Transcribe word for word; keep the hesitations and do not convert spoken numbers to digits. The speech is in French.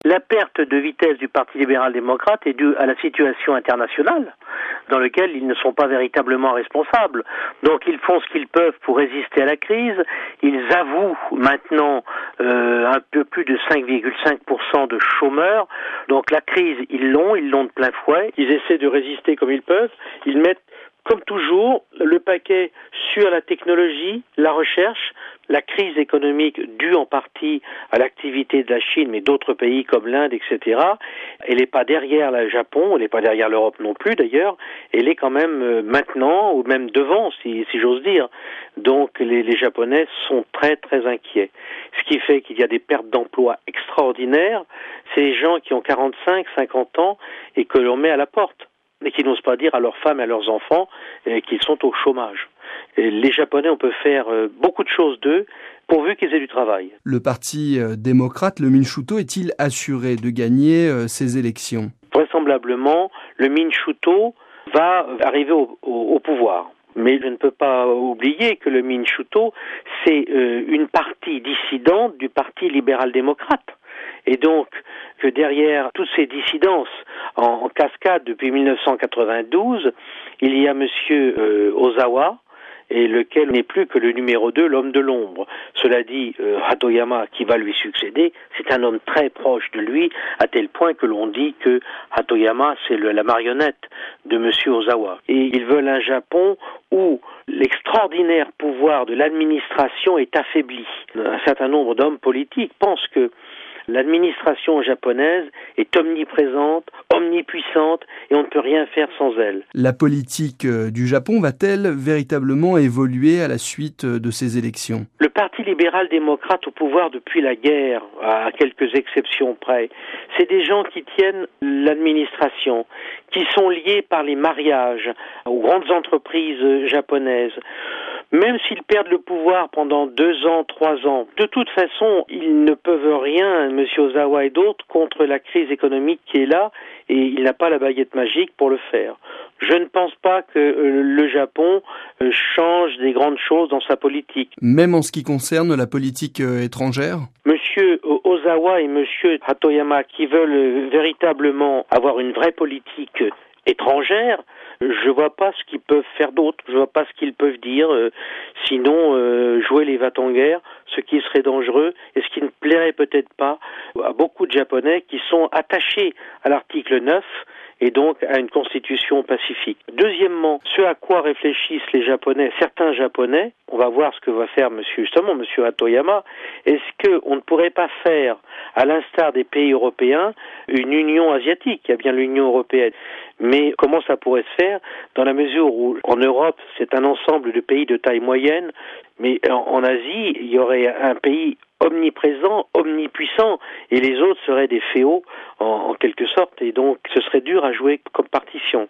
La perte de vitesse du Parti libéral-démocrate est due à la situation internationale, dans laquelle ils ne sont pas véritablement responsables. Donc ils font ce qu'ils peuvent pour résister à la crise. Ils avouent maintenant euh, un peu plus de cinq virgule cinq pour cent de chômeurs. Donc la crise, ils l'ont, ils l'ont de plein fouet. Ils essaient de résister comme ils peuvent. Ils mettent, comme toujours, le paquet sur la technologie, la recherche, la crise économique due en partie à l'activité de la Chine, mais d'autres pays comme l'Inde, et cetera. Elle n'est pas derrière le Japon, elle n'est pas derrière l'Europe non plus d'ailleurs, elle est quand même euh, maintenant, ou même devant, si, si j'ose dire. Donc les, les Japonais sont très très inquiets. Ce qui fait qu'il y a des pertes d'emplois extraordinaires, c'est les gens qui ont quarante-cinq, cinquante ans et que l'on met à la porte, et qui n'osent pas dire à leurs femmes et à leurs enfants euh, qu'ils sont au chômage. Et les Japonais, on peut faire euh, beaucoup de choses d'eux, pourvu qu'ils aient du travail. Le parti euh, démocrate, le Minchuto, est-il assuré de gagner euh, ces élections ? Vraisemblablement, le Minchuto va arriver au, au, au pouvoir. Mais je ne peux pas oublier que le Minchuto, c'est euh, une partie dissidente du Parti libéral-démocrate. Et donc, que derrière toutes ces dissidences en, en cascade depuis mille neuf cent quatre-vingt-douze, il y a monsieur euh, Ozawa, et lequel n'est plus que le numéro deux, l'homme de l'ombre. Cela dit, euh, Hatoyama, qui va lui succéder, c'est un homme très proche de lui, à tel point que l'on dit que Hatoyama, c'est le, la marionnette de monsieur Ozawa. Et ils veulent un Japon où l'extraordinaire pouvoir de l'administration est affaibli. Un certain nombre d'hommes politiques pensent que l'administration japonaise est omniprésente, omnipuissante, et on ne peut rien faire sans elle. La politique du Japon va-t-elle véritablement évoluer à la suite de ces élections ? Le Parti libéral-démocrate au pouvoir depuis la guerre, à quelques exceptions près, c'est des gens qui tiennent l'administration, qui sont liés par les mariages aux grandes entreprises japonaises. Même s'ils perdent le pouvoir pendant deux ans, trois ans, de toute façon, ils ne peuvent rien, M. Ozawa et d'autres, contre la crise économique qui est là, et il n'a pas la baguette magique pour le faire. Je ne pense pas que euh, le Japon euh, change des grandes choses dans sa politique. Même en ce qui concerne la politique euh, étrangère ? Monsieur Ozawa et Monsieur Hatoyama, qui veulent euh, véritablement avoir une vraie politique euh, étrangère, je vois pas ce qu'ils peuvent faire d'autre, je vois pas ce qu'ils peuvent dire, euh, sinon euh, jouer les va-t-en-guerre, ce qui serait dangereux et ce qui ne plairait peut-être pas à beaucoup de Japonais qui sont attachés à l'article neuf et donc à une constitution pacifique. Deuxièmement, ce à quoi réfléchissent les Japonais, certains Japonais, on va voir ce que va faire monsieur, justement, monsieur Hatoyama, est-ce qu'on ne pourrait pas faire, à l'instar des pays européens, une union asiatique, il y a bien l'Union européenne, mais comment ça pourrait se faire dans la mesure où, en Europe, c'est un ensemble de pays de taille moyenne, mais en, en Asie, il y aurait un pays omniprésent, omnipuissant, et les autres seraient des féaux, en, en quelque sorte, et donc ce serait dur à jouer comme partition.